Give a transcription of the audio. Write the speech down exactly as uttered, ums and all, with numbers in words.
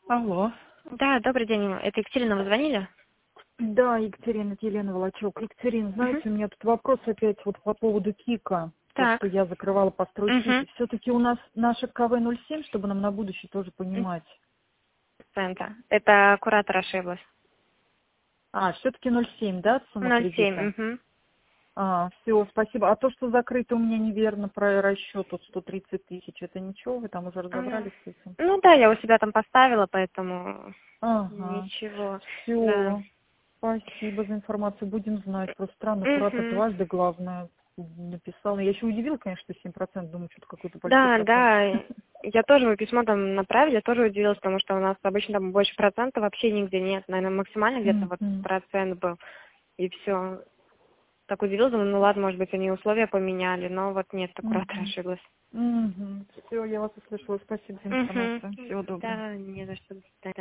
Алло. Да, добрый день. Это Екатерина, вы звонили? Да, Екатерина, это Елена Волочок. Екатерина, Угу. знаете, у меня тут вопрос опять вот по поводу КИКа. То, что Так. я закрывала по Угу. стройкике. Все-таки у нас наша КВ ноль семь, чтобы нам на будущее тоже понимать. Цента. Это куратор ошиблась. А, все-таки ноль семь, да, сумма ноль семь. кредита? Угу. А, все, спасибо. А то, что закрыто у меня неверно про расчет от сто тридцать тысяч, это ничего? Вы там уже разобрались с этим? Ну да, я у себя там поставила, поэтому Ага. ничего. Да. Все. Спасибо за информацию. Будем знать. Просто странно, куратор Угу. дважды, главное, написал. Я еще удивила, конечно, что семь процентов. Думаю, что-то какой-то большой Да, процент. да. Я тоже вы письмо там направили, я тоже удивилась, потому что у нас обычно там больше процента вообще нигде нет. Наверное, максимально где-то вот Мгм. процент был. И все. Так удивилась, думаю, ну ладно, может быть, они условия поменяли, но вот нет, так куратор Мгм. ошиблась. Мгм. Все, я вас услышала. Спасибо за Угу. информацию. Всего доброго. Да, не за что. До свидания.